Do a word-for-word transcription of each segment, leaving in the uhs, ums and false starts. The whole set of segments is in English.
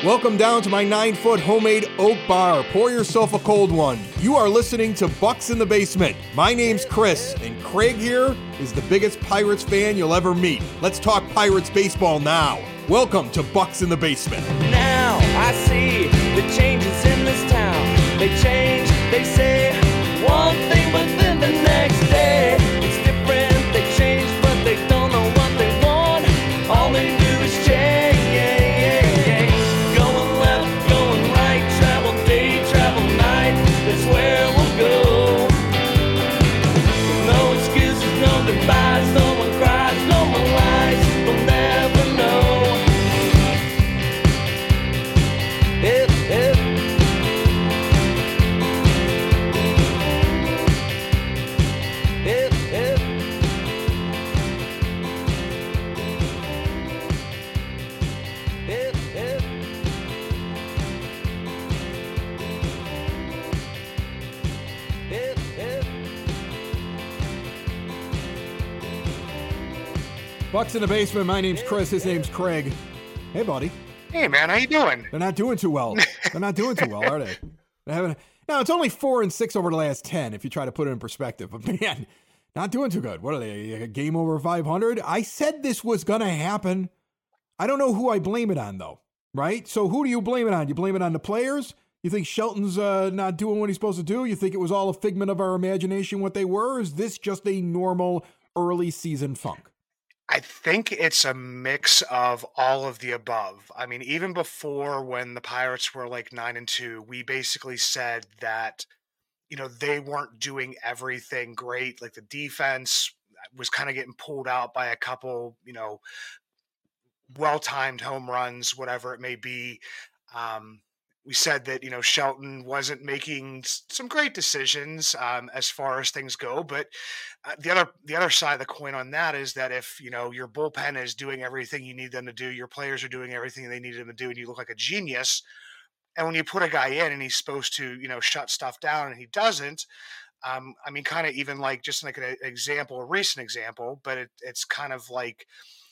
Welcome down to my nine-foot homemade oak bar. Pour yourself a cold one. You are listening to Bucks in the Basement. My name's Chris, and Craig here is the biggest Pirates fan you'll ever meet. Let's talk Pirates baseball now. Welcome to Bucks in the Basement. Now I see the changes in this town. They change, they say one thing, but then the next day it's different. They change, but they don't know what they want. All they do is change. Going left, going right, travel day, travel night. That's where we'll go. No excuses, no goodbyes, no one cries, no more lies. We'll never know. If, if. If, if. If, if. If, if. Bucks in the Basement. My name's Chris. His name's Craig. Hey, buddy. Hey man, how you doing? They're not doing too well. They're not doing too well, are they? They haven't. Now it's only four and six over the last ten. If you try to put it in perspective, but man, not doing too good. What are they? A game over five hundred? I said this was gonna happen. I don't know who I blame it on though. Right? So who do you blame it on? You blame it on the players? You think Shelton's uh, not doing what he's supposed to do? You think it was all a figment of our imagination what they were? Or is this just a normal early season funk? I think it's a mix of all of the above. I mean, even before when the Pirates were like nine and two, we basically said that, you know, they weren't doing everything great. Like the defense was kind of getting pulled out by a couple, you know, well-timed home runs, whatever it may be. Um, we said that, you know, Shelton wasn't making s- some great decisions um, as far as things go, but uh, the other the other side of the coin on that is that if, you know, your bullpen is doing everything you need them to do, your players are doing everything they need them to do, and you look like a genius, and when you put a guy in and he's supposed to, you know, shut stuff down and he doesn't, um, I mean, kind of even like just like an example, a recent example, but it, it's kind of like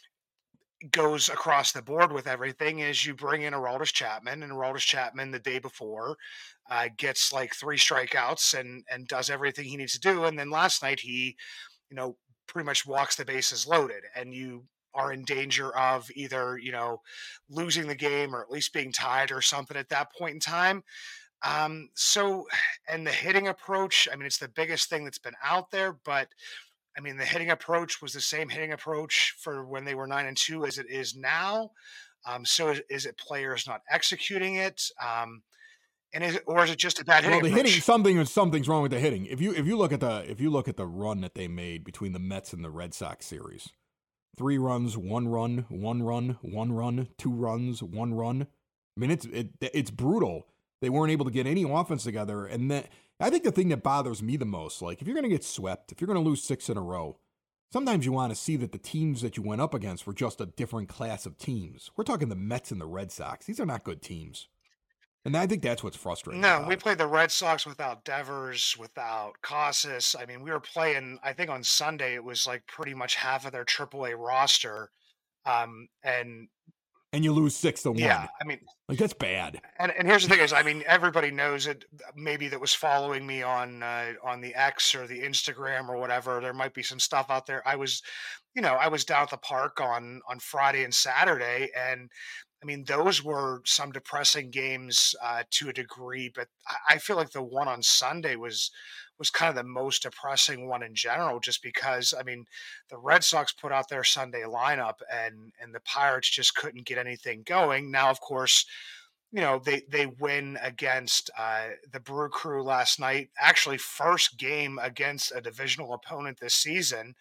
goes across the board with everything is you bring in Aroldis Chapman, and Aroldis Chapman the day before uh, gets like three strikeouts and and does everything he needs to do, and then last night he, you know, pretty much walks the bases loaded, and you are in danger of either, you know, losing the game or at least being tied or something at that point in time. Um, so, and the hitting approach, I mean, it's the biggest thing that's been out there, but I mean, the hitting approach was the same hitting approach for when they were nine and two as it is now. Um, so is, is it players not executing it? Um, and is it, or is it just a bad hitting Well, the approach? hitting something something's wrong with the hitting. If you if you look at the if you look at the run that they made between the Mets and the Red Sox series, three runs, one run, one run, one run, two runs, one run. I mean, it's it, it's brutal. They weren't able to get any offense together, and that I think the thing that bothers me the most, like if you're going to get swept, if you're going to lose six in a row, sometimes you want to see that the teams that you went up against were just a different class of teams. We're talking the Mets and the Red Sox. These are not good teams. And I think that's what's frustrating. No, about we it. played the Red Sox without Devers, without Casas. I mean, we were playing, I think on Sunday, it was like pretty much half of their triple A roster. Um, and And you lose six to one. yeah, I mean, Like, that's bad. And and here's the thing is, I mean, everybody knows it. Maybe that was following me on uh, on the X or the Instagram or whatever. There might be some stuff out there. I was, you know, I was down at the park on on Friday and Saturday, and I mean, those were some depressing games uh, to a degree. But I, I feel like the one on Sunday was was kind of the most depressing one in general, just because I mean, the Red Sox put out their Sunday lineup, and and the Pirates just couldn't get anything going. Now, of course, you know, they they win against uh, the Brew Crew last night. Actually, first game against a divisional opponent this season.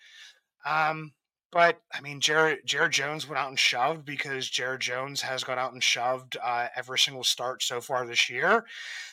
Um, but I mean, Jared Jared Jones went out and shoved because Jared Jones has gone out and shoved uh, every single start so far this year.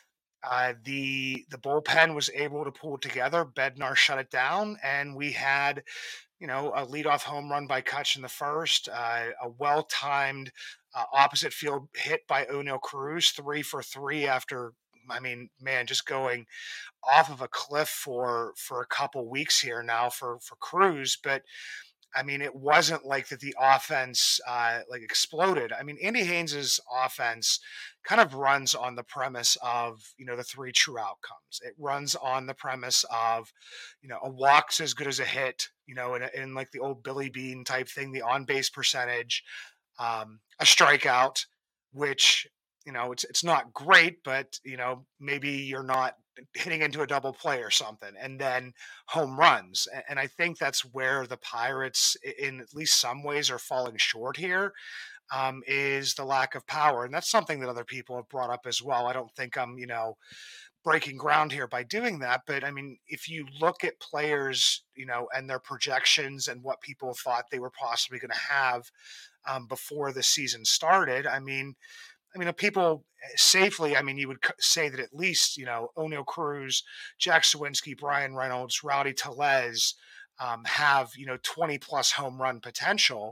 Uh, the the bullpen was able to pull it together. Bednar shut it down, and we had, you know, a leadoff home run by Kutch in the first, uh, a well-timed uh, opposite field hit by O'Neill Cruz, three for three after, I mean, man, just going off of a cliff for for a couple weeks here now for for Cruz. But I mean, it wasn't like that the offense uh, like exploded. I mean, Andy Haynes's offense kind of runs on the premise of, you know, the three true outcomes. It runs on the premise of, you know, a walk's as good as a hit, you know, in, a- in like the old Billy Bean type thing, the on base percentage, um, a strikeout, which, you know, it's it's not great, but you know, maybe you're not hitting into a double play or something, and then home runs. A- And I think that's where the Pirates, i- in at least some ways, are falling short here. Um, is the lack of power, and that's something that other people have brought up as well. I don't think I'm, you know, breaking ground here by doing that, but I mean, if you look at players, you know, and their projections and what people thought they were possibly going to have um, before the season started, I mean, I mean, uh, people uh, safely. I mean, you would c- say that at least you know O'Neill Cruz, Jack Sawinski, Brian Reynolds, Rowdy Telez um, have you know twenty plus home run potential,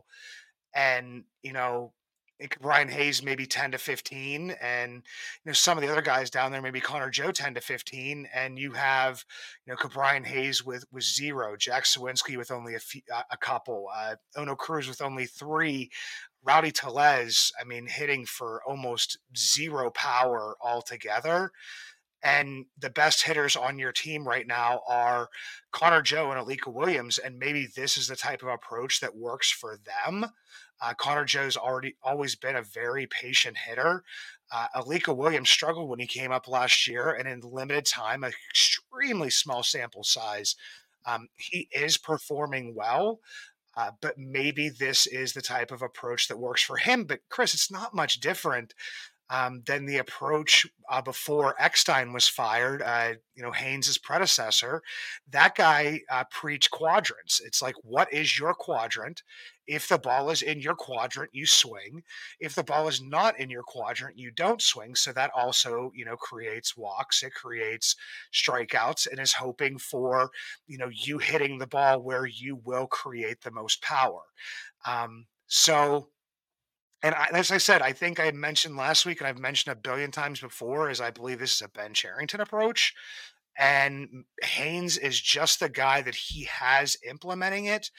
and you know. It, Brian Hayes maybe ten to fifteen, and you know some of the other guys down there maybe Connor Joe ten to fifteen, and you have you know Brian Hayes with with zero, Jack Sawinski with only a few, a a couple, uh, Ono Cruz with only three, Rowdy Telez, I mean, hitting for almost zero power altogether. And the best hitters on your team right now are Connor Joe and Alika Williams. And maybe this is the type of approach that works for them. Uh, Connor Joe's already always been a very patient hitter. Uh, Alika Williams struggled when he came up last year, and in limited time, an extremely small sample size, um, he is performing well. Uh, but maybe this is the type of approach that works for him. But Chris, it's not much different um, than the approach uh, before Eckstein was fired. Uh, you know, Haynes's predecessor. That guy uh, preached quadrants. It's like, what is your quadrant? If the ball is in your quadrant, you swing. If the ball is not in your quadrant, you don't swing. So that also, you know, creates walks. It creates strikeouts, and is hoping for, you know, you hitting the ball where you will create the most power. Um, so and I, as I said, I think I had mentioned last week, and I've mentioned a billion times before, is I believe this is a Ben Charrington approach. And Haynes is just the guy that he has implementing it.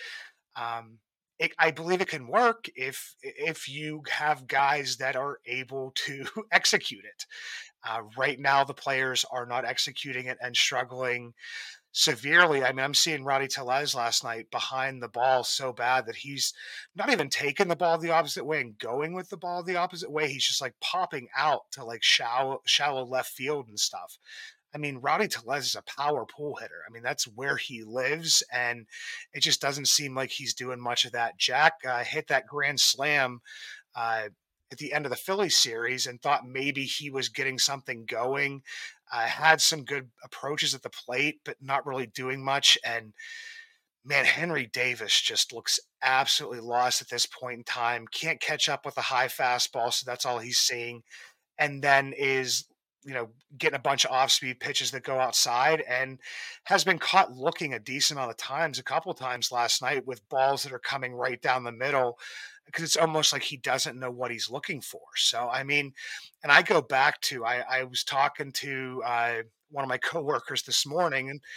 Um, it, I believe it can work if if you have guys that are able to execute it. Uh, right now, the players are not executing it and struggling severely. I mean, I'm seeing Rowdy Tellez last night behind the ball so bad that he's not even taking the ball the opposite way and going with the ball the opposite way. He's just like popping out to like shallow, shallow left field and stuff. I mean, Rowdy Tellez is a power pull hitter. I mean, that's where he lives, and it just doesn't seem like he's doing much of that. Jack uh, hit that grand slam uh, at the end of the Phillies series and thought maybe he was getting something going. Uh, had some good approaches at the plate, but not really doing much. And man, Henry Davis just looks absolutely lost at this point in time. Can't catch up with a high fastball, so that's all he's seeing. And then is you know getting a bunch of off-speed pitches that go outside, and has been caught looking a decent amount of times, a couple of times last night, with balls that are coming right down the middle, because it's almost like he doesn't know what he's looking for. So I mean, and I go back to I, I was talking to uh, one of my coworkers this morning, and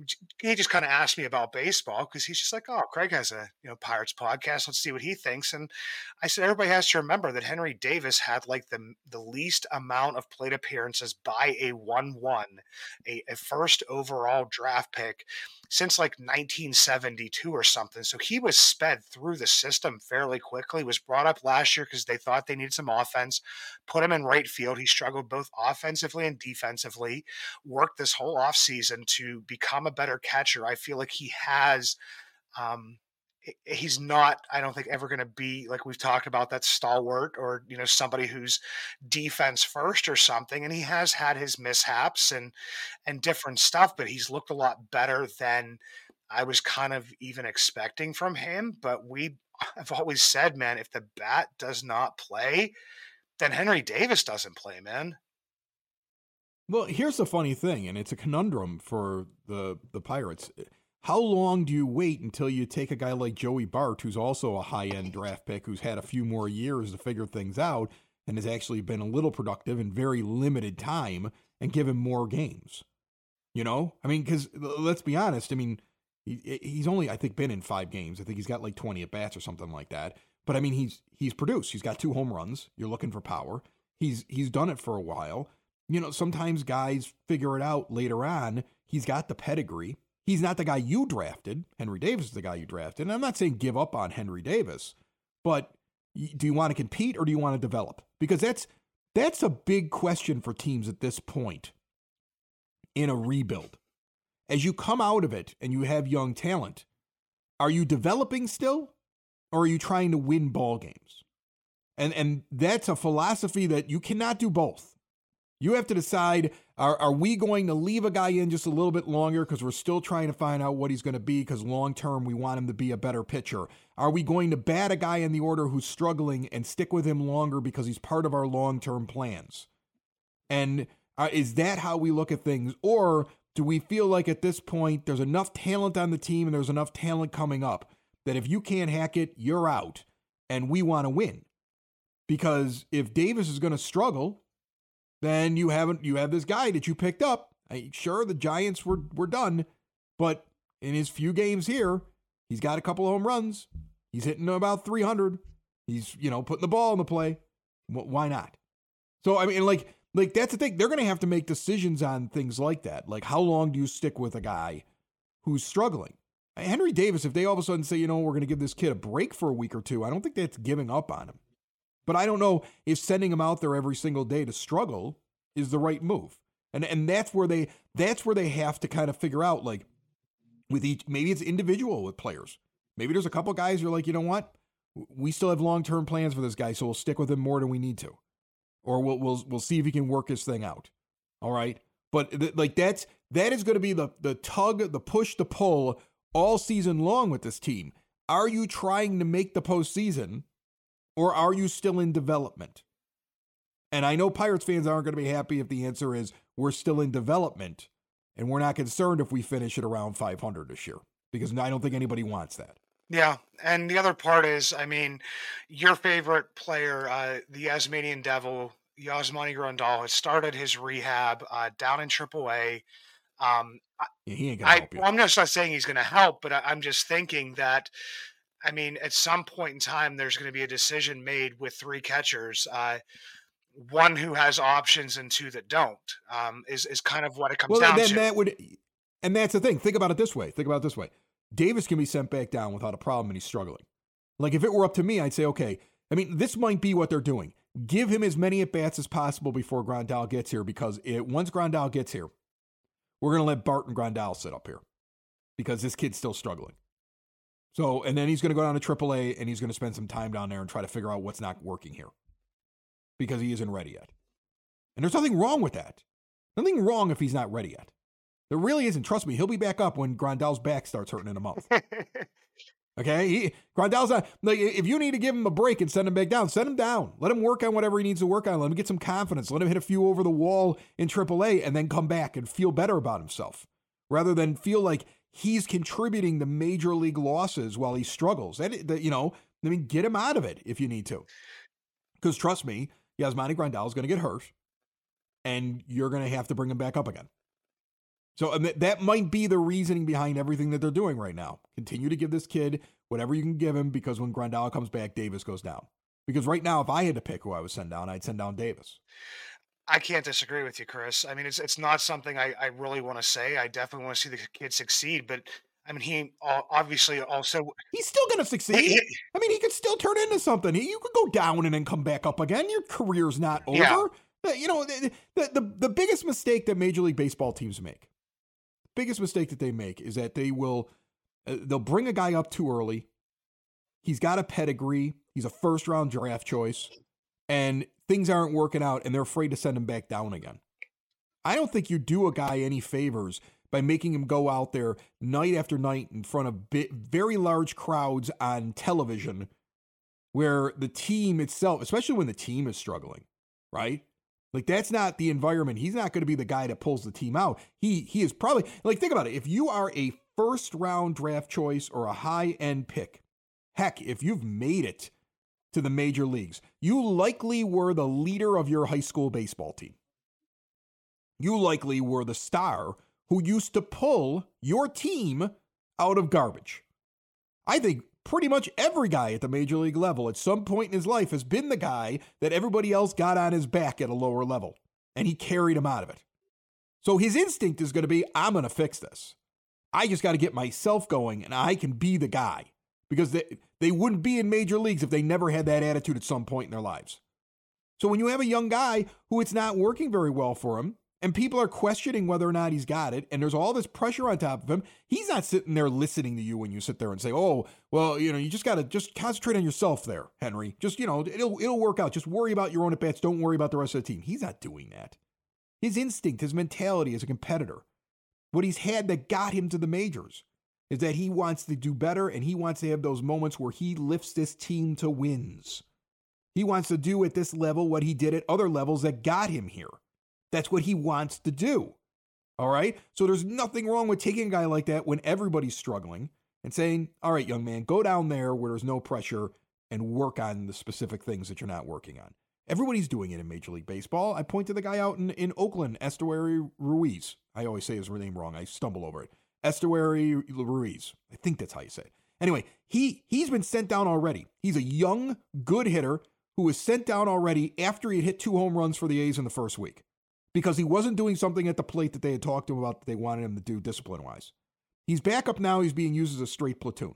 he just kind of asked me about baseball because he's just like, "Oh, Craig has a you know Pirates podcast. Let's see what he thinks." And I said, everybody has to remember that Henry Davis had like the the least amount of plate appearances by a one one, a, a first overall draft pick since like nineteen seventy-two or something. So he was sped through the system fairly quickly. Was brought up last year because they thought they needed some offense. Put him in right field. He struggled both offensively and defensively. Worked this whole offseason to become a better catcher. I feel like he has um i- he's not, I don't think, ever going to be like we've talked about, that stalwart or you know somebody who's defense first or something. And he has had his mishaps and and different stuff, but he's looked a lot better than I was kind of even expecting from him. But we I've always said, man, if the bat does not play, then Henry Davis doesn't play, man. Well, here's the funny thing, and it's a conundrum for the the Pirates. How long do you wait until you take a guy like Joey Bart, who's also a high end draft pick, who's had a few more years to figure things out and has actually been a little productive in very limited time, and give him more games? You know, I mean, because let's be honest, I mean, He, he's only, I think, been in five games. I think he's got like twenty at bats or something like that. But I mean, he's he's produced. He's got two home runs. You're looking for power. He's he's done it for a while. You know, sometimes guys figure it out later on. He's got the pedigree. He's not the guy you drafted. Henry Davis is the guy you drafted. And I'm not saying give up on Henry Davis, but do you want to compete or do you want to develop? Because that's that's a big question for teams at this point in a rebuild. As you come out of it and you have young talent, are you developing still or are you trying to win ball games? And and that's a philosophy that you cannot do both. You have to decide, are, are we going to leave a guy in just a little bit longer because we're still trying to find out what he's going to be because long-term we want him to be a better pitcher? Are we going to bat a guy in the order who's struggling and stick with him longer because he's part of our long-term plans? And uh, is that how we look at things? Or do we feel like at this point there's enough talent on the team and there's enough talent coming up that if you can't hack it, you're out and we want to win? Because if Davis is going to struggle, then you haven't you have this guy that you picked up. I, sure, the Giants were were done, but in his few games here, he's got a couple of home runs. He's hitting about three hundred. He's, you know, putting the ball in the play. W- why not? So, I mean, like, like that's the thing. They're going to have to make decisions on things like that. Like, how long do you stick with a guy who's struggling? Henry Davis, if they all of a sudden say, you know, we're going to give this kid a break for a week or two, I don't think that's giving up on him. But I don't know if sending him out there every single day to struggle is the right move. And and that's where they that's where they have to kind of figure out, like, with each, maybe it's individual with players. Maybe there's a couple guys who are like, you know what? We still have long-term plans for this guy, so we'll stick with him more than we need to. Or we'll we'll we'll see if he can work his thing out. All right? But th- like that's that is going to be the the tug, the push, the pull all season long with this team. Are you trying to make the postseason? Or are you still in development? And I know Pirates fans aren't going to be happy if the answer is we're still in development and we're not concerned if we finish at around five hundred this year, because I don't think anybody wants that. Yeah, and the other part is, I mean, your favorite player, uh, the Yasmanian Devil, Yasmani Grandal, has started his rehab uh, down in triple A. Um, yeah, he ain't gonna I, help you. Well, I'm just not saying he's going to help, but I, I'm just thinking that, I mean, at some point in time, there's going to be a decision made with three catchers, uh, one who has options and two that don't. Um, is is kind of what it comes well, down then to. That would, and that's the thing. Think about it this way. Think about it this way. Davis can be sent back down without a problem, and he's struggling. Like if it were up to me, I'd say, okay. I mean, this might be what they're doing. Give him as many at bats as possible before Grandal gets here, because it, once Grandal gets here, we're going to let Bart and Grandal sit up here because this kid's still struggling. So, and then he's going to go down to triple A and he's going to spend some time down there and try to figure out what's not working here because he isn't ready yet. And there's nothing wrong with that. Nothing wrong if he's not ready yet. There really isn't. Trust me, he'll be back up when Grandal's back starts hurting in a month. Okay? He, Grandal's not, like, if you need to give him a break and send him back down, send him down. Let him work on whatever he needs to work on. Let him get some confidence. Let him hit a few over the wall in triple A and then come back and feel better about himself rather than feel like he's contributing to major league losses while he struggles. That, that, you know, I mean, get him out of it if you need to. Because trust me, Yasmani Grandal is going to get hurt, and you're going to have to bring him back up again. So um, that might be the reasoning behind everything that they're doing right now. Continue to give this kid whatever you can give him, because when Grandal comes back, Davis goes down. Because right now, if I had to pick who I would send down, I'd send down Davis. I can't disagree with you, Chris. I mean, it's it's not something I, I really want to say. I definitely want to see the kid succeed, but I mean, he obviously also... He's still going to succeed. He, he, I mean, he could still turn into something. He, you could go down and then come back up again. Your career's not over. Yeah. You know, the, the, the, the biggest mistake that Major League Baseball teams make, the biggest mistake that they make is that they will, uh, they'll bring a guy up too early. He's got a pedigree. He's a first round draft choice. And things aren't working out, and they're afraid to send him back down again. I don't think you do a guy any favors by making him go out there night after night in front of bit, very large crowds on television where the team itself, especially when the team is struggling, right? Like, that's not the environment. He's not going to be the guy that pulls the team out. He he is probably, like, think about it. If you are a first-round draft choice or a high-end pick, heck, if you've made it to the major leagues, you likely were the leader of your high school baseball team. You likely were the star who used to pull your team out of garbage. I think pretty much every guy at the major league level at some point in his life has been the guy that everybody else got on his back at a lower level, and he carried him out of it. So his instinct is going to be, I'm going to fix this. I just got to get myself going, and I can be the guy. Because they, they wouldn't be in major leagues if they never had that attitude at some point in their lives. So when you have a young guy who it's not working very well for him, and people are questioning whether or not he's got it, and there's all this pressure on top of him, he's not sitting there listening to you when you sit there and say, oh, well, you know, you just got to just concentrate on yourself there, Henry. Just, you know, it'll, it'll work out. Just worry about your own at-bats. Don't worry about the rest of the team. He's not doing that. His instinct, his mentality as a competitor, what he's had that got him to the majors, is that he wants to do better, and he wants to have those moments where he lifts this team to wins. He wants to do at this level what he did at other levels that got him here. That's what he wants to do. All right? So there's nothing wrong with taking a guy like that when everybody's struggling and saying, all right, young man, go down there where there's no pressure and work on the specific things that you're not working on. Everybody's doing it in Major League Baseball. I point to the guy out in, in Oakland, Esteury Ruiz. I always say his name wrong. I stumble over it. Esteury Ruiz. I think that's how you say it. Anyway, he, he's been sent down already. He's a young, good hitter who was sent down already after he had hit two home runs for the A's in the first week because he wasn't doing something at the plate that they had talked to him about that they wanted him to do discipline-wise. He's back up now. He's being used as a straight platoon.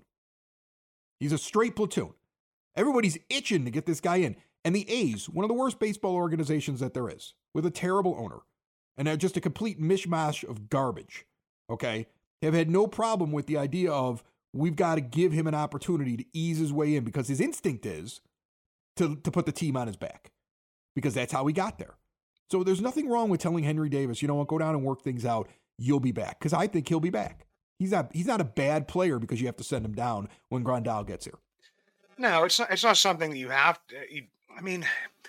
He's a straight platoon. Everybody's itching to get this guy in. And the A's, one of the worst baseball organizations that there is, with a terrible owner, and they're just a complete mishmash of garbage, okay, have had no problem with the idea of we've got to give him an opportunity to ease his way in because his instinct is to, to put the team on his back because that's how he got there. So there's nothing wrong with telling Henry Davis, you know what, go down and work things out. You'll be back because I think he'll be back. He's not he's not a bad player because you have to send him down when Grandal gets here. No, it's not. It's not something that you have to. You, I mean,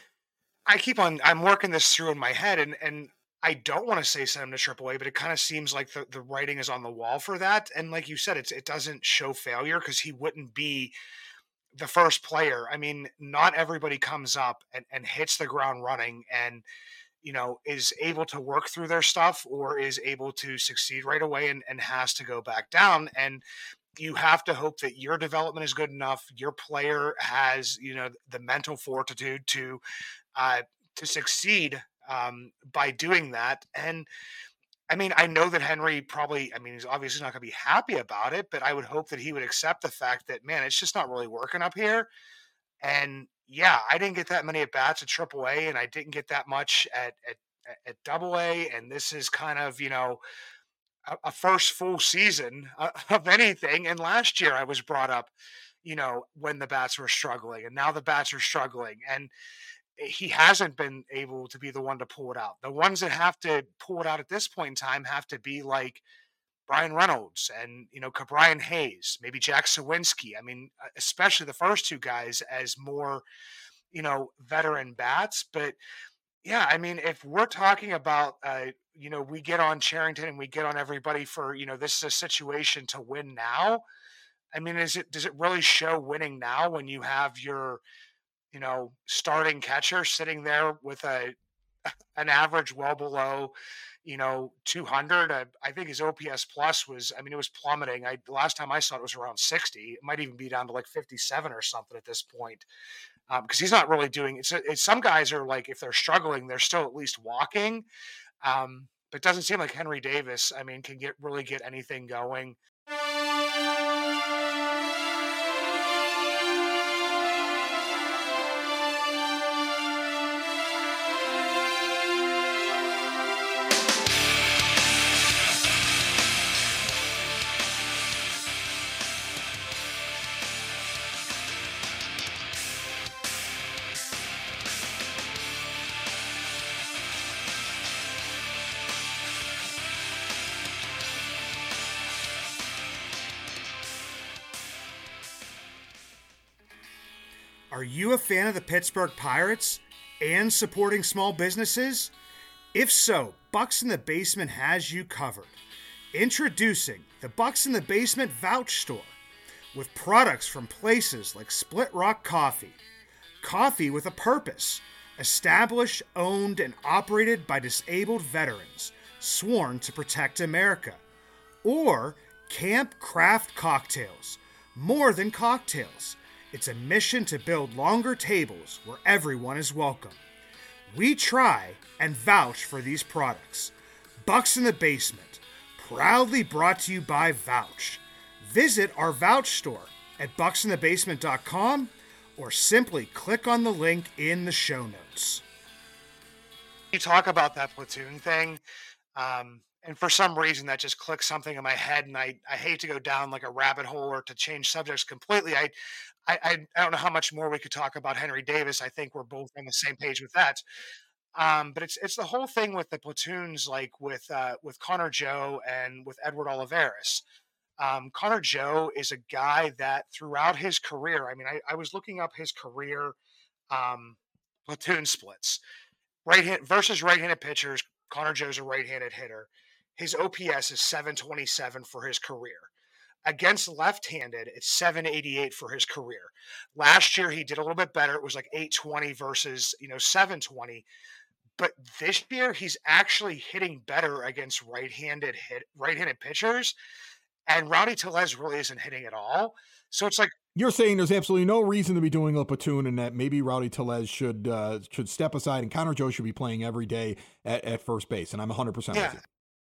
I keep on. I'm working this through in my head, and and I don't want to say send him to triple A, but it kind of seems like the, the writing is on the wall for that. And like you said, it's it doesn't show failure because he wouldn't be the first player. I mean, not everybody comes up and, and hits the ground running and, you know, is able to work through their stuff or is able to succeed right away and, and has to go back down. And you have to hope that your development is good enough. Your player has, you know, the mental fortitude to, uh, to succeed um, by doing that. And I mean, I know that Henry probably, I mean, he's obviously not going to be happy about it, but I would hope that he would accept the fact that, man, it's just not really working up here. And yeah, I didn't get that many at bats at triple A and I didn't get that much at, at, at double A. And this is kind of, you know, a, a first full season of anything. And last year I was brought up, you know, when the bats were struggling and now the bats are struggling. And he hasn't been able to be the one to pull it out. The ones that have to pull it out at this point in time have to be like Brian Reynolds and, you know, Brian Hayes, maybe Jack Sawinski. I mean, especially the first two guys as more, you know, veteran bats. But yeah, I mean, if we're talking about, uh, you know, we get on Cherington and we get on everybody for, you know, this is a situation to win now. I mean, is it, does it really show winning now when you have your, you know, starting catcher sitting there with a an average well below, you know, two hundred. I, I think his O P S plus was, I mean, it was plummeting. I the last time I saw it, it was around sixty. It might even be down to like fifty-seven or something at this point, because um, he's not really doing it. It's, some guys are like, if they're struggling, they're still at least walking. Um, but it doesn't seem like Henry Davis, I mean, can get really get anything going. Are you a fan of the Pittsburgh Pirates and supporting small businesses? If so, Bucks in the Basement has you covered. Introducing the Bucks in the Basement Vouch Store with products from places like Split Rock Coffee. Coffee with a purpose. Established, owned, and operated by disabled veterans, sworn to protect America. Or Camp Craft Cocktails. More than cocktails. It's a mission to build longer tables where everyone is welcome. We try and vouch for these products. Bucks in the Basement. Proudly brought to you by Vouch. Visit our Vouch store at bucks in the basement dot com or simply click on the link in the show notes. You talk about that platoon thing, um, and for some reason that just clicks something in my head, and I, I hate to go down like a rabbit hole or to change subjects completely. I, I I I don't know how much more we could talk about Henry Davis. I think we're both on the same page with that. Um, but it's it's the whole thing with the platoons, like with uh, with Connor Joe and with Edward Olivares. Um, Connor Joe is a guy that throughout his career, I mean, I, I was looking up his career um, platoon splits. Right hand versus right-handed pitchers, Connor Joe's a right-handed hitter. His O P S is seven twenty-seven for his career. Against left-handed, it's seven eighty-eight for his career. Last year, he did a little bit better. It was like eight twenty versus, you know, seven twenty. But this year, he's actually hitting better against right-handed hit right-handed pitchers, and Rowdy Tellez really isn't hitting at all. So it's like, you're saying there's absolutely no reason to be doing a platoon, and that maybe Rowdy Tellez should uh, should step aside, and Connor Joe should be playing every day at, at first base. And I'm one hundred percent yeah. with you.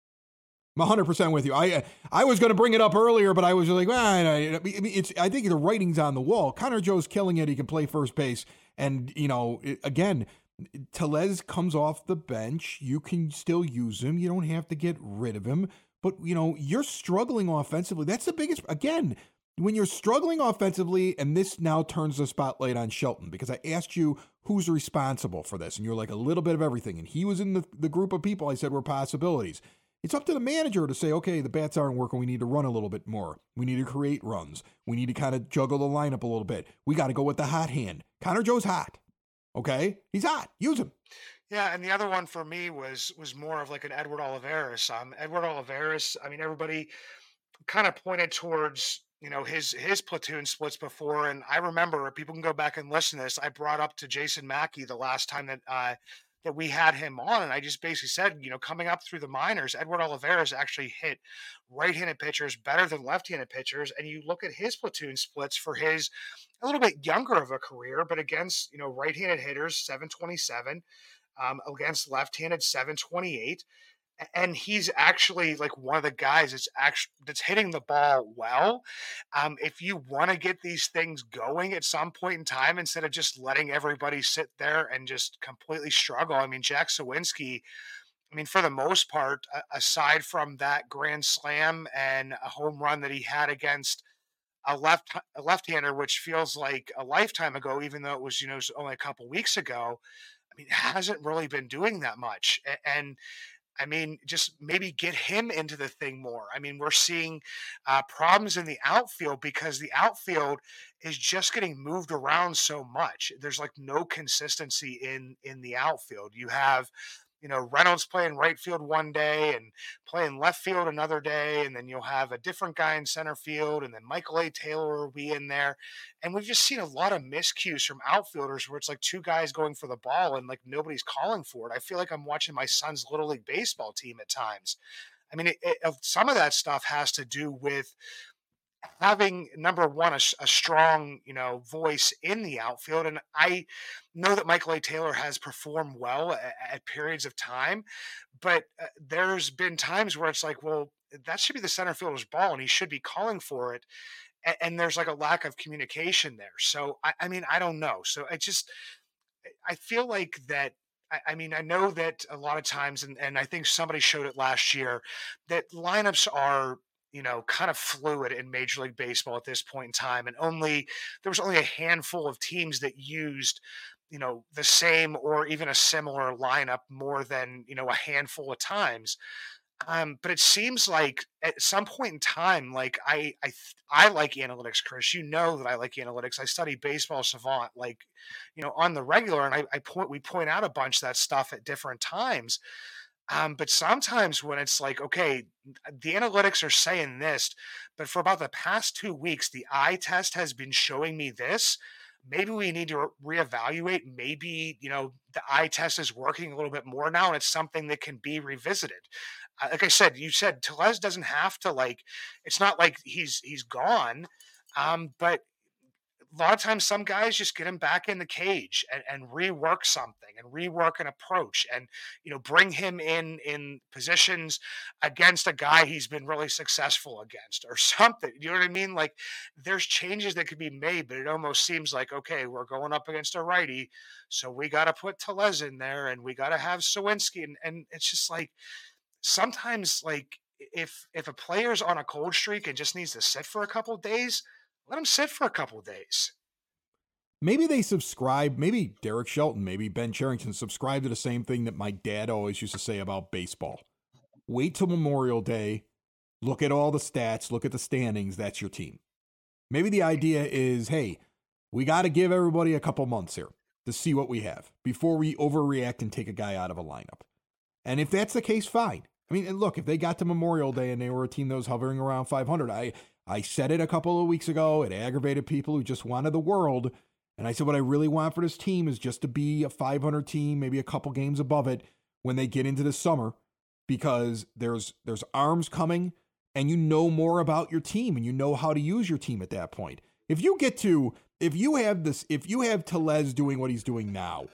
I'm one hundred percent with you. I I was going to bring it up earlier, but I was like, well, I, mean, it's. I think the writing's on the wall. Connor Joe's killing it. He can play first base, and you know, it, again, Tellez comes off the bench. You can still use him. You don't have to get rid of him. But you know, you're struggling offensively. That's the biggest. Again, when you're struggling offensively, and this now turns the spotlight on Shelton, because I asked you who's responsible for this, and you're like a little bit of everything, and he was in the, the group of people I said were possibilities. It's up to the manager to say, okay, the bats aren't working. We need to run a little bit more. We need to create runs. We need to kind of juggle the lineup a little bit. We got to go with the hot hand. Connor Joe's hot. Okay? He's hot. Use him. Yeah, and the other one for me was was more of like an Edward Olivares. Um, Edward Olivares, I mean, everybody kind of pointed towards, you know, his his platoon splits before, and I remember, people can go back and listen to this. I brought up to Jason Mackey the last time that uh, that we had him on, and I just basically said, you know, coming up through the minors, Edward Olivares actually hit right-handed pitchers better than left-handed pitchers, and you look at his platoon splits for his a little bit younger of a career, but against, you know, right-handed hitters, seven twenty-seven, um, against left-handed, seven twenty-eight. And he's actually like one of the guys that's actually that's hitting the ball well. Um, if you want to get these things going at some point in time, instead of just letting everybody sit there and just completely struggle. I mean, Jack Sawinski, I mean, for the most part, a- aside from that grand slam and a home run that he had against a left a left-hander, which feels like a lifetime ago, even though it was, you know, only a couple weeks ago. I mean, hasn't really been doing that much. A- And I mean, just maybe get him into the thing more. I mean, we're seeing uh, problems in the outfield because the outfield is just getting moved around so much. There's like no consistency in in the outfield. You have, you know, Reynolds playing right field one day and playing left field another day, and then you'll have a different guy in center field, and then Michael A. Taylor will be in there. And we've just seen a lot of miscues from outfielders where it's like two guys going for the ball and like nobody's calling for it. I feel like I'm watching my son's little league baseball team at times. I mean, it, it, some of that stuff has to do with having, number one, a, s- a strong, you know, voice in the outfield. And I know that Michael A. Taylor has performed well at, at periods of time, but uh, there's been times where it's like, well, that should be the center fielder's ball and he should be calling for it. And, and there's like a lack of communication there. So, I, I mean, I don't know. So I just, I feel like that. I I mean, I know that a lot of times, and, and I think somebody showed it last year, that lineups are, you know, kind of fluid in Major League Baseball at this point in time. And only there was only a handful of teams that used, you know, the same or even a similar lineup more than, you know, a handful of times. Um, but it seems like at some point in time, like I, I, th- I like analytics, Chris. You know that I like analytics. I study baseball savant, like, you know, on the regular, and I, I point, we point out a bunch of that stuff at different times. Um, but sometimes when it's like, okay, the analytics are saying this, but for about the past two weeks, the eye test has been showing me this. maybe we need to re- reevaluate. Maybe, you know, the eye test is working a little bit more now, and it's something that can be revisited. Uh, like I said, you said Tellez doesn't have to, like, it's not like he's he's gone. Um, but a lot of times some guys just get him back in the cage and, and rework something and rework an approach and, you know, bring him in in positions against a guy he's been really successful against or something. You know what I mean? Like, there's changes that could be made, but it almost seems like, okay, we're going up against a righty, so we got to put Tellez in there and we got to have Sawinski. And, and it's just like, sometimes, like, if if a player's on a cold streak and just needs to sit for a couple days, let him sit for a couple days. Maybe they subscribe, maybe Derek Shelton, maybe Ben Cherington subscribe to the same thing that my dad always used to say about baseball. Wait till Memorial Day, look at all the stats, look at the standings, that's your team. Maybe the idea is, hey, we got to give everybody a couple months here to see what we have before we overreact and take a guy out of a lineup. And if that's the case, fine. I mean, and look, if they got to Memorial Day and they were a team that was hovering around five hundred, I I said it a couple of weeks ago. It aggravated people who just wanted the world. And I said, what I really want for this team is just to be a five hundred team, maybe a couple games above it when they get into the summer, because there's there's arms coming and you know more about your team and you know how to use your team at that point. If you get to, if you have this, if you have Tellez doing what he's doing now,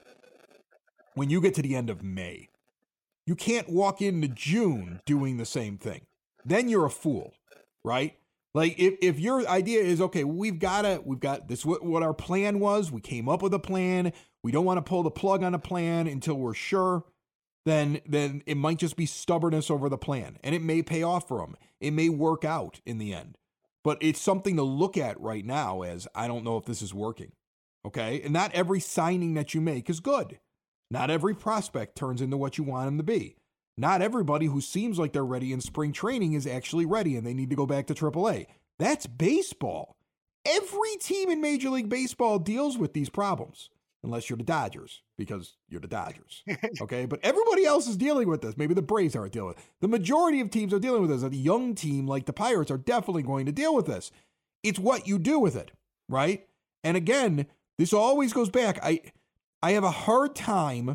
when you get to the end of May, you can't walk into June doing the same thing. Then you're a fool, right? Like, if, if your idea is, okay, we've got to, we've got this, what, what our plan was, we came up with a plan, we don't want to pull the plug on a plan until we're sure, then, then it might just be stubbornness over the plan. And it may pay off for them. It may work out in the end. But it's something to look at right now as, I don't know if this is working, okay? And not every signing that you make is good. Not every prospect turns into what you want him to be. Not everybody who seems like they're ready in spring training is actually ready and they need to go back to triple A. That's baseball. Every team in Major League Baseball deals with these problems, unless you're the Dodgers, because you're the Dodgers. Okay, but everybody else is dealing with this. Maybe the Braves aren't dealing with it. The majority of teams are dealing with this. A young team like the Pirates are definitely going to deal with this. It's what you do with it, right? And again, this always goes back. I I have a hard time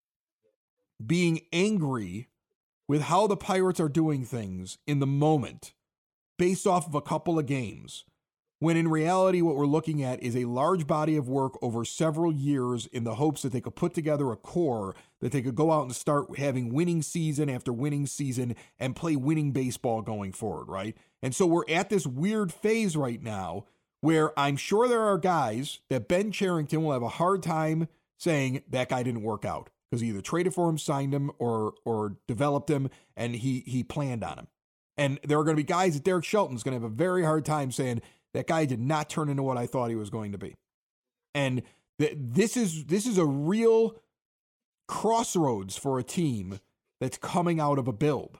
being angry with how the Pirates are doing things in the moment based off of a couple of games, when in reality what we're looking at is a large body of work over several years in the hopes that they could put together a core that they could go out and start having winning season after winning season and play winning baseball going forward, right? And so we're at this weird phase right now where I'm sure there are guys that Ben Cherington will have a hard time saying that guy didn't work out, because he either traded for him, signed him, or or developed him, and he he planned on him. And there are going to be guys that Derek Shelton's going to have a very hard time saying, that guy did not turn into what I thought he was going to be. And th- this is this is a real crossroads for a team that's coming out of a build.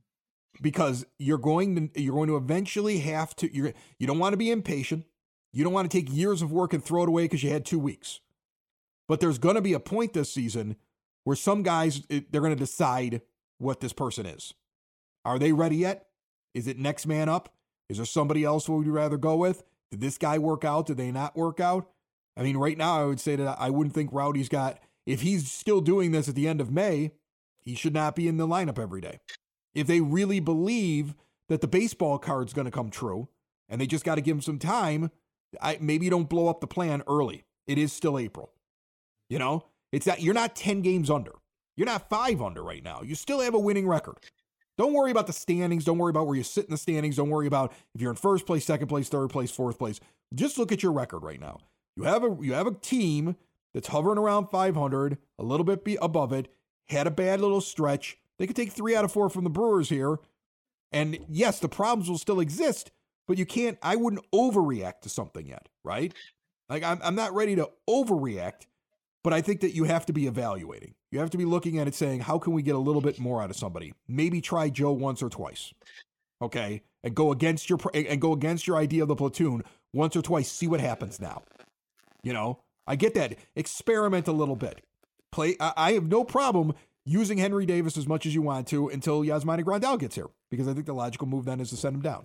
Because you're going to you're going to eventually have to, you're, you don't want to be impatient. You don't want to take years of work and throw it away because you had two weeks. But there's going to be a point this season where some guys, they're going to decide what this person is. Are they ready yet? Is it next man up? Is there somebody else who would you rather go with? Did this guy work out? Did they not work out? I mean, right now, I would say that I wouldn't think Rowdy's got, if he's still doing this at the end of May, he should not be in the lineup every day. If they really believe that the baseball card's going to come true and they just got to give him some time, I, maybe you don't blow up the plan early. It is still April. You know, it's that you're not ten games under. You're not five under right now. You still have a winning record. Don't worry about the standings. Don't worry about where you sit in the standings. Don't worry about if you're in first place, second place, third place, fourth place. Just look at your record right now. You have a you have a team that's hovering around five hundred, a little bit be above it, had a bad little stretch. They could take three out of four from the Brewers here. And yes, the problems will still exist, but you can't, I wouldn't overreact to something yet, right? Like I'm I'm not ready to overreact. But I think that you have to be evaluating. You have to be looking at it saying, how can we get a little bit more out of somebody? Maybe try Joe once or twice. Okay? And go against your and go against your idea of the platoon once or twice. See what happens now. You know? I get that. Experiment a little bit. Play I, I have no problem using Henry Davis as much as you want to until Yasmani Grandal gets here. Because I think the logical move then is to send him down.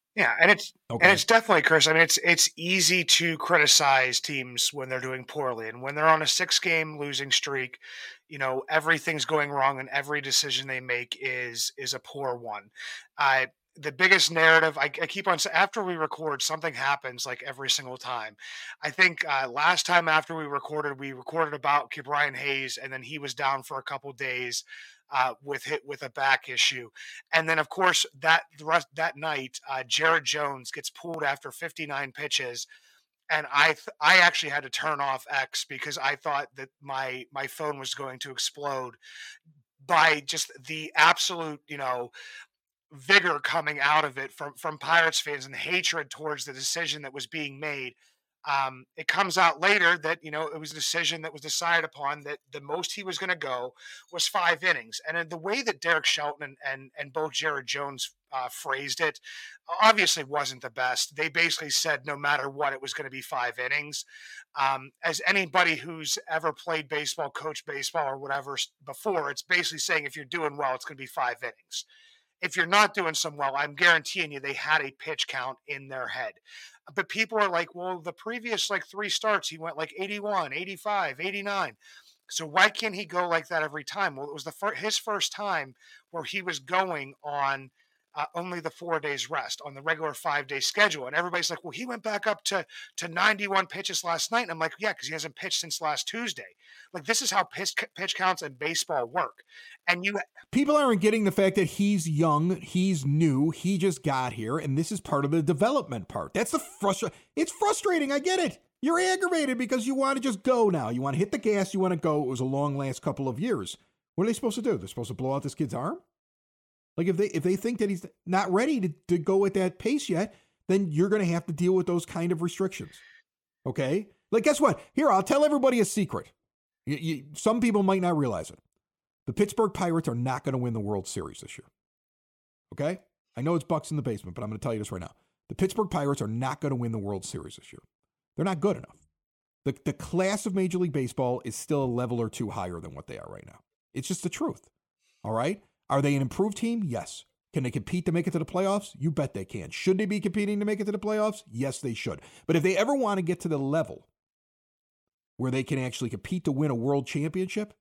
Yeah, and it's Okay. and it's definitely, Chris. I mean, it's it's easy to criticize teams when they're doing poorly, and when they're on a six-game losing streak, you know everything's going wrong, and every decision they make is is a poor one. I the biggest narrative I, I keep on sa- after we record, something happens like every single time. I think uh, last time after we recorded, we recorded about Brian Hayes, and then he was down for a couple days uh, with hit with a back issue. And then, of course, that the rest that night, uh, Jared Jones gets pulled after fifty-nine pitches, and I th- I actually had to turn off X because I thought that my my phone was going to explode by just the absolute, you know, vigor coming out of it from from Pirates fans and hatred towards the decision that was being made. Um, it comes out later that you know it was a decision that was decided upon that the most he was going to go was five innings, and in the way that Derek Shelton and and, and both Jared Jones uh, phrased it, obviously wasn't the best. They basically said no matter what, it was going to be five innings. Um, as anybody who's ever played baseball, coached baseball, or whatever before, it's basically saying if you're doing well, it's going to be five innings. If you're not doing some well, I'm guaranteeing you they had a pitch count in their head. But people are like, well, the previous like three starts, he went like eighty-one, eighty-five, eighty-nine. So why can't he go like that every time? Well, it was the fir- his first time where he was going on uh, only the four days rest on the regular five day schedule, and everybody's like, "Well, he went back up to to ninety-one pitches last night." And I'm like, "Yeah, because he hasn't pitched since last Tuesday." Like this is how pitch pitch counts in baseball work, and you People aren't getting the fact that he's young, he's new, he just got here, and this is part of the development part. That's the frustration. It's frustrating. I get it. You're aggravated because you want to just go now. You want to hit the gas. You want to go. It was a long last couple of years. What are they supposed to do? They're supposed to blow out this kid's arm? Like if they if they think that he's not ready to, to go at that pace yet, then you're going to have to deal with those kind of restrictions. Okay? Like guess what? Here, I'll tell everybody a secret. You, you, some people might not realize it. The Pittsburgh Pirates are not going to win the World Series this year. Okay? I know it's Bucks in the basement, but I'm going to tell you this right now. The Pittsburgh Pirates are not going to win the World Series this year. They're not good enough. The, the class of Major League Baseball is still a level or two higher than what they are right now. It's just the truth. All right? Are they an improved team? Yes. Can they compete to make it to the playoffs? You bet they can. Should they be competing to make it to the playoffs? Yes, they should. But if they ever want to get to the level where they can actually compete to win a world championship,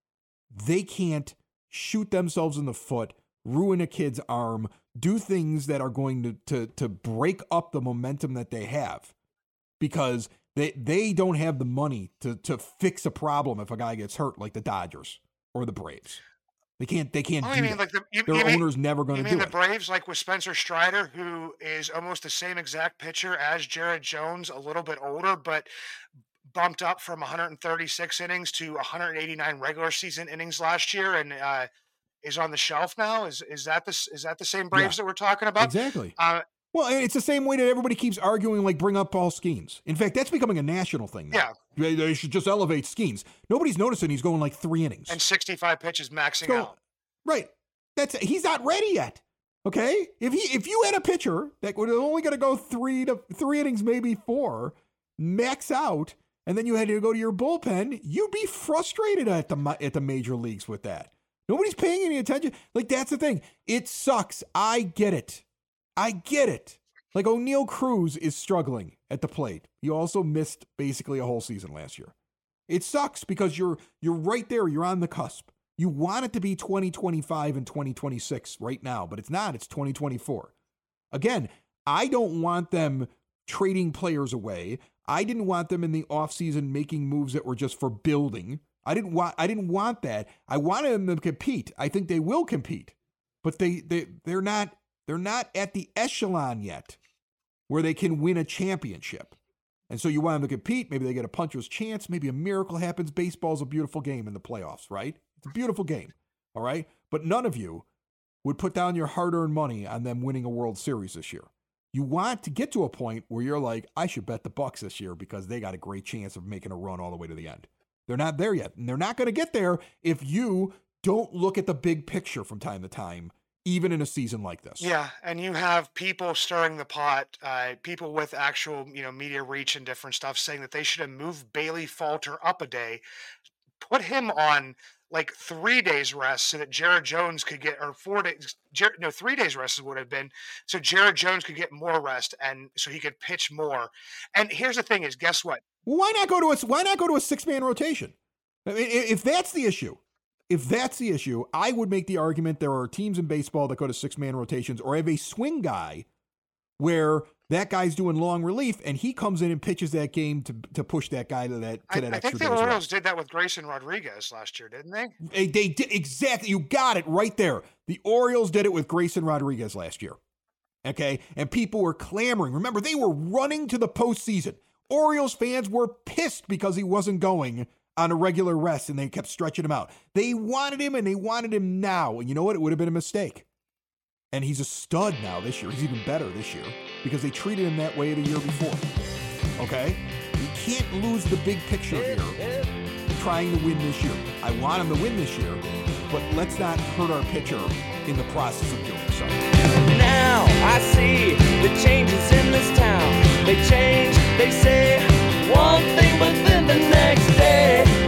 they can't shoot themselves in the foot, ruin a kid's arm, do things that are going to, to, to break up the momentum that they have because they they don't have the money to, to fix a problem if a guy gets hurt like the Dodgers or the Braves. They can't they can't Oh, do you mean that. like the you, Their you mean, owner's never going you to mean do the it. Braves, like with Spencer Strider, who is almost the same exact pitcher as Jared Jones, a little bit older, but bumped up from one hundred thirty-six innings to one hundred eighty-nine regular season innings last year, and uh, is on the shelf now. Is is that the is that the same Braves Yeah, that we're talking about? exactly. Uh, Well, and it's the same way that everybody keeps arguing, like, bring up Paul Skeens. In fact, that's becoming a national thing now. Yeah. They, they should just elevate Skeens. Nobody's noticing he's going like three innings. and sixty-five pitches maxing So- out. Right. That's he's not ready yet. Okay? If he if you had a pitcher that was only going to go three to three innings, maybe four, max out, and then you had to go to your bullpen, you'd be frustrated at the ma- at the major leagues with that. Nobody's paying any attention. Like that's the thing. It sucks. I get it. I get it. Like O'Neal Cruz is struggling at the plate. He also missed basically a whole season last year. It sucks because you're you're right there. You're on the cusp. You want it to be twenty twenty-five and twenty twenty-six right now, but it's not. It's twenty twenty-four. Again, I don't want them trading players away. I didn't want them in the offseason making moves that were just for building. I didn't want I didn't want that. I wanted them to compete. I think they will compete. But they they they're not they're not at the echelon yet where they can win a championship. And so you want them to compete. Maybe they get a puncher's chance. Maybe a miracle happens. Baseball's a beautiful game in the playoffs, right? It's a beautiful game, all right? But none of you would put down your hard-earned money on them winning a World Series this year. You want to get to a point where you're like, I should bet the Bucks this year because they got a great chance of making a run all the way to the end. They're not there yet, and they're not going to get there if you don't look at the big picture from time to time, even in a season like this. Yeah, and you have people stirring the pot, uh, people with actual, you know, media reach and different stuff saying that they should have moved Bailey Falter up a day, put him on like three days rest so that Jared Jones could get, or four days, Jer- no, three days rest would have been so Jared Jones could get more rest and so he could pitch more. And here's the thing: is guess what? Well, why not go to a why not go to a six man rotation? I mean, if that's the issue, if that's the issue, I would make the argument there are teams in baseball that go to six man rotations or have a swing guy where that guy's doing long relief and he comes in and pitches that game to to push that guy to that to I, that I extra think the day's Orioles rest. did that with Grayson Rodriguez last year, didn't they? They, they did exactly. You got it right there. The Orioles did it with Grayson Rodriguez last year. Okay, and people were clamoring. Remember, they were running to the postseason. Orioles fans were pissed because he wasn't going on a regular rest and they kept stretching him out. They wanted him and they wanted him now. And you know what? It would have been a mistake. And he's a stud now this year. He's even better this year because they treated him that way the year before. Okay? You can't lose the big picture here trying to win this year. I want him to win this year, but let's not hurt our pitcher in the process of doing so. Now I see the changes in this town. They change, they say one thing, but then the next day